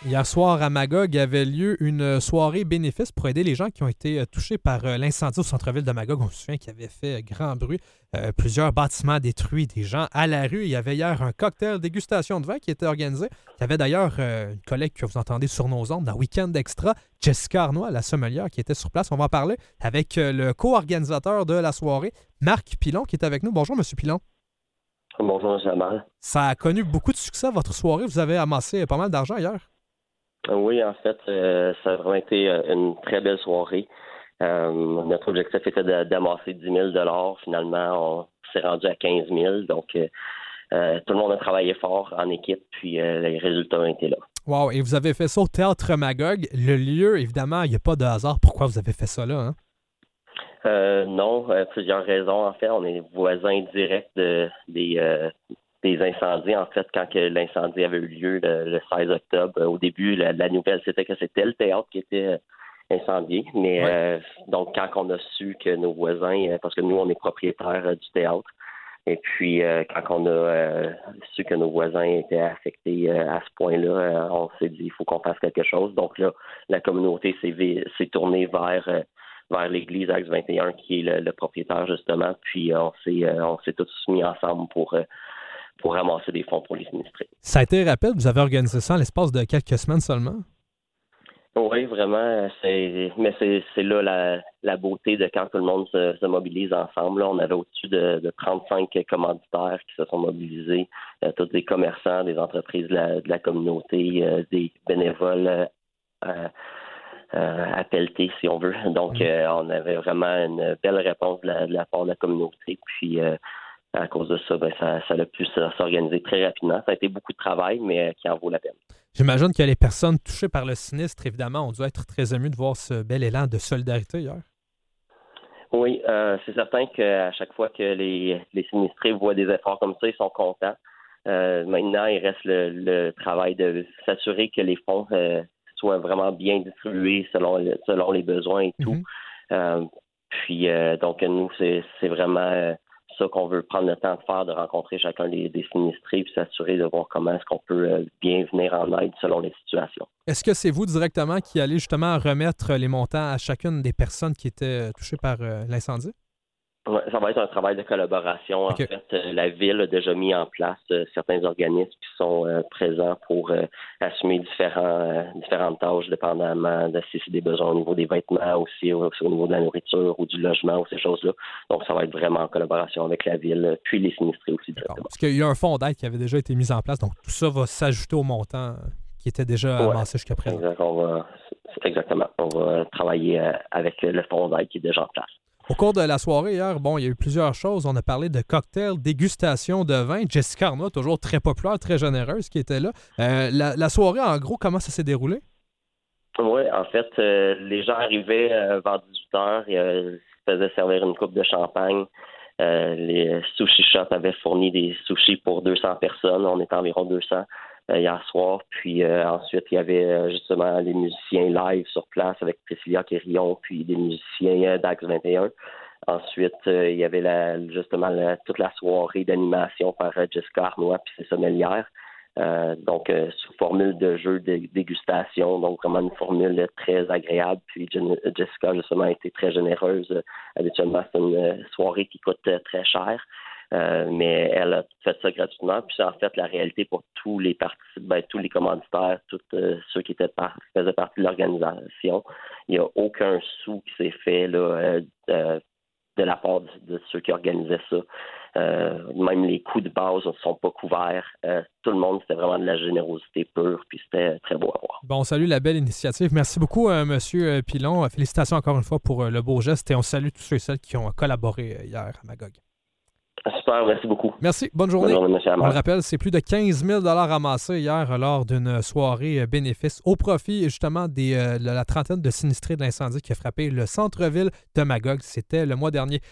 Hier soir, à Magog, avait lieu une soirée bénéfice pour aider les gens qui ont été touchés par l'incendie au centre-ville de Magog. On se souvient qu'il avait fait grand bruit. Plusieurs bâtiments détruits, des gens à la rue. Il y avait hier un cocktail dégustation de vin qui était organisé. Il y avait d'ailleurs une collègue que vous entendez sur nos ondes dans Week-end Extra, Jessica Arnois, la sommelière, qui était sur place. On va en parler avec le co-organisateur de la soirée, Marc Pilon, qui est avec nous. Bonjour, M. Pilon. Bonjour, Jamal. Ça a connu beaucoup de succès, votre soirée. Vous avez amassé pas mal d'argent hier. Oui, en fait, ça a vraiment été une très belle soirée. Notre objectif était d'amasser 10 000 $. Finalement, on s'est rendu à 15 000 Donc, tout le monde a travaillé fort en équipe, puis les résultats ont été là. Wow! Et vous avez fait ça au Théâtre Magog. Le lieu, évidemment, il n'y a pas de hasard. Pourquoi vous avez fait ça là, hein? Non, plusieurs raisons. En fait, on est voisins directs des incendies. En fait, quand que l'incendie avait eu lieu le 16 octobre, au début, la nouvelle, c'était que c'était le théâtre qui était incendié. Mais Ouais. donc, quand on a su que nos voisins, parce que nous, on est propriétaires du théâtre, et puis quand on a su que nos voisins étaient affectés à ce point-là, on s'est dit il faut qu'on fasse quelque chose. Donc là, la communauté s'est tournée vers l'église Axe 21, qui est le propriétaire, justement. Puis on s'est tous mis ensemble pour ramasser des fonds pour les sinistrés. Ça a été rapide. Vous avez organisé ça en l'espace de quelques semaines seulement. Oui, vraiment. Mais c'est là la beauté de quand tout le monde se mobilise ensemble. Là, on avait au-dessus de 35 commanditaires qui se sont mobilisés, tous des commerçants, des entreprises de la communauté, des bénévoles à pelleter, si on veut. Donc, on avait vraiment une belle réponse de la part de la communauté. Puis, à cause de ça, ça a pu s'organiser très rapidement. Ça a été beaucoup de travail, mais qui en vaut la peine. J'imagine que les personnes touchées par le sinistre, évidemment, ont dû être très émues de voir ce bel élan de solidarité hier. Oui, c'est certain qu'à chaque fois que les sinistrés voient des efforts comme ça, ils sont contents. Maintenant, il reste le travail de s'assurer que les fonds soient vraiment bien distribués selon les besoins et tout. Puis, donc, nous, c'est vraiment ça qu'on veut prendre le temps de faire, de rencontrer chacun des sinistrés puis s'assurer de voir comment est-ce qu'on peut bien venir en aide selon les situations. Est-ce que c'est vous directement qui allez justement remettre les montants à chacune des personnes qui étaient touchées par l'incendie? Ouais, ça va être un travail de collaboration. OK. En fait, la Ville a déjà mis en place certains organismes qui sont présents pour assumer différentes tâches, dépendamment de si c'est des besoins au niveau des vêtements, aussi au niveau de la nourriture ou du logement ou ces choses-là. Donc, ça va être vraiment en collaboration avec la Ville, puis les sinistrés aussi directement. Parce qu'il y a un fonds d'aide qui avait déjà été mis en place, donc tout ça va s'ajouter au montant qui était déjà amassé jusqu'à présent. Exactement. On va travailler avec le fonds d'aide qui est déjà en place. Au cours de la soirée hier, il y a eu plusieurs choses. On a parlé de cocktails, dégustation de vin. Jessica Arnois, toujours très populaire, très généreuse, qui était là. La soirée, en gros, comment ça s'est déroulé? Oui, en fait, les gens arrivaient vers 18 heures et se faisaient servir une coupe de champagne. Les sushi shops avaient fourni des sushis pour 200 personnes. On était environ 200 hier soir. Puis ensuite, il y avait justement les musiciens live sur place avec Priscilla Quérillon, puis des musiciens d'Axe 21. Ensuite, il y avait toute la soirée d'animation par Jessica Arnois puis ses sommelières. Donc, sous formule de jeu de dégustation, donc vraiment une formule très agréable. Puis Jessica, justement, a été très généreuse. Habituellement, c'est une soirée qui coûte très cher. Mais elle a fait ça gratuitement. Puis c'est en fait la réalité pour tous les participants, tous les commanditaires, tous ceux qui faisaient partie de l'organisation. Il n'y a aucun sou qui s'est fait là, de la part de ceux qui organisaient ça. Même les coûts de base ne sont pas couverts. Tout le monde, c'était vraiment de la générosité pure, puis c'était très beau à voir. Bon, salut la belle initiative. Merci beaucoup, M. Pilon. Félicitations encore une fois pour le beau geste et on salue tous ceux et celles qui ont collaboré hier à Magog. Super, merci beaucoup. Merci, bonne journée. Bonne journée, M. Hamel. On le rappelle, c'est plus de 15 000 amassés hier lors d'une soirée bénéfice au profit justement de la trentaine de sinistrés de l'incendie qui a frappé le centre-ville de Magog. C'était le mois dernier.